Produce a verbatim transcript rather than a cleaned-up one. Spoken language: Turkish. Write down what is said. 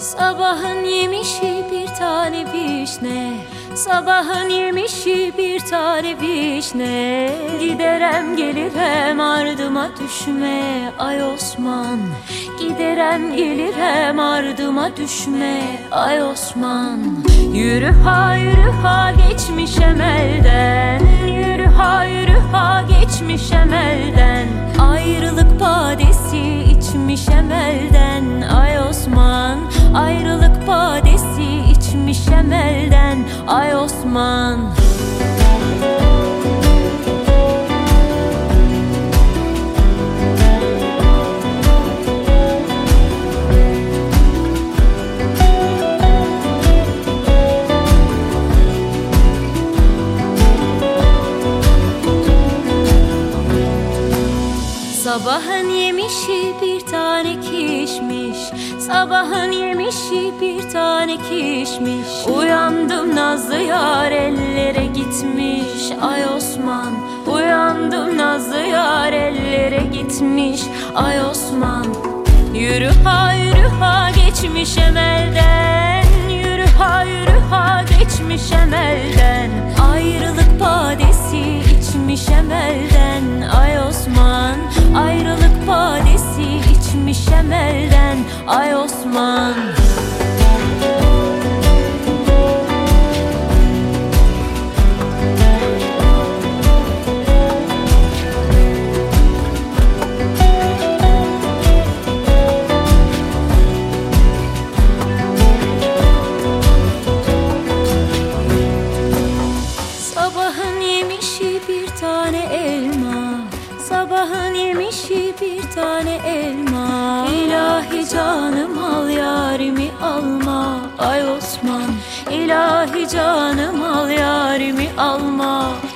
Sabahın yemişi bir tane vişne, sabahın yemişi bir tane vişne. Giderem gelirem ardıma düşme ay Osman. Giderem gelirem ardıma düşme ay Osman. Yürü ha yürü ha geçmişem elden, yürü ha yürü ha geçmişem elden. Ayrılık badesi içmişem elden ay Osman. Ayrılık badesi içmişem elden ay Osman. Sabahın yemişi bir tane kişmiş, sabahın yemişi bir tane kişmiş. Uyandım nazlı yar ellere gitmiş ay Osman. Uyandım nazlı yar ellere gitmiş ay Osman. Yürü ha yürü ha geçmişem elden, yürü ha yürü ha geçmişem elden. Ayrılık badesi içmişem elden ay Osman. Ayrılık badesi içmişem elden ay Osman. Sabahın yemişi bir tane elma, sabahın yemişi bir tane elma. İlahi canım al yarimi alma ay Osman. İlahi canım al yarimi alma